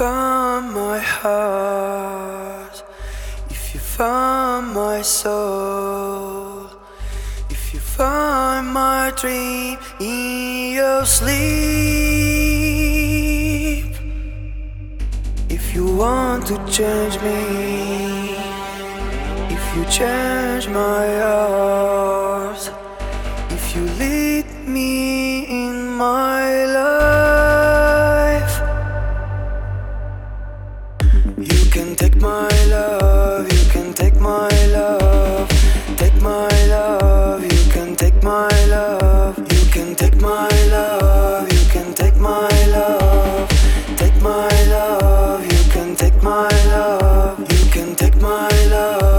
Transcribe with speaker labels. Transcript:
Speaker 1: found my heart, if you found my soul, if you find my dream in your sleep, if you want to change me, if you change my heart, if you lead me in my life, you can take my love, you can take my love, take my love, you can take my love, you can take my love, you can take my love, take my love, you can take my love, you can take my love.